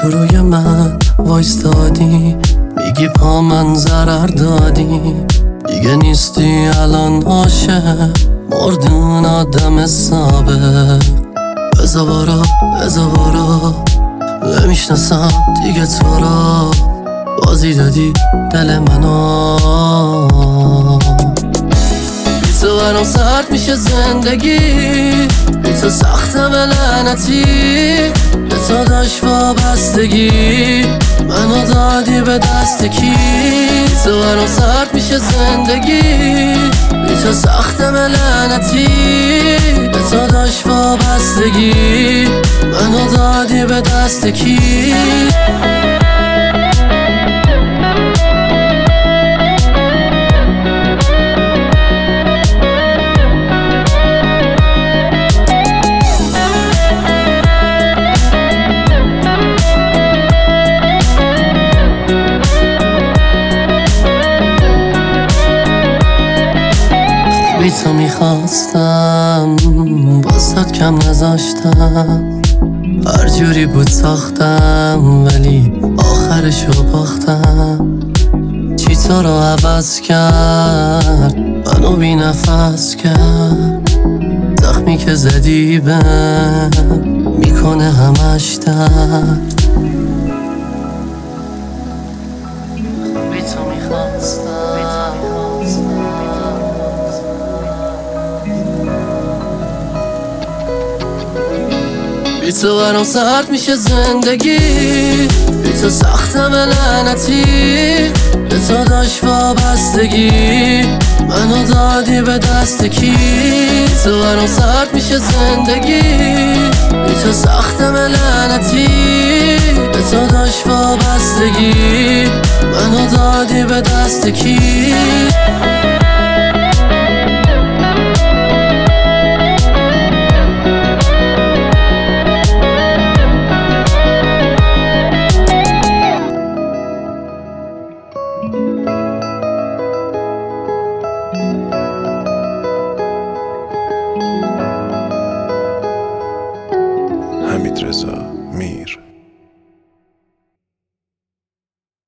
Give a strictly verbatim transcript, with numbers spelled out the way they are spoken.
تو روی من وایستادی، میگی پا من ضرر دادی، دیگه نیستی الان عاشق، مردون آدم سابق. بزاوارا بزاوارا نمیشناسم دیگه تو را، بازی دادی دل منو. بی تو برام سرد میشه زندگی، بی تو سختم لعنتی، به تو داشت وابستگی، منو دادی به دست کی؟ بی تو برام سرد میشه زندگی، بی تو سختم لعنتی، به تو داشت وابستگی، منو دادی به دست کی؟ بی تو میخواستم واسات کم نذاشتم، هر جوری بود ساختم ولی آخرشو باختم. چی تو رو عوض کرد، منو بی نفس کرد، زخمی که زدی بهم میکنه همش درد. بی تو میخواستم بی تو برام سرد میشه زندگی، بی تو سختم لعنتی، به تو داشت وابستگی، منو دادی به دست کی؟ بی تو برام سرد میشه زندگی، بی تو سختم لعنتی، به تو داشت وابستگی، منو دادی به دست کی؟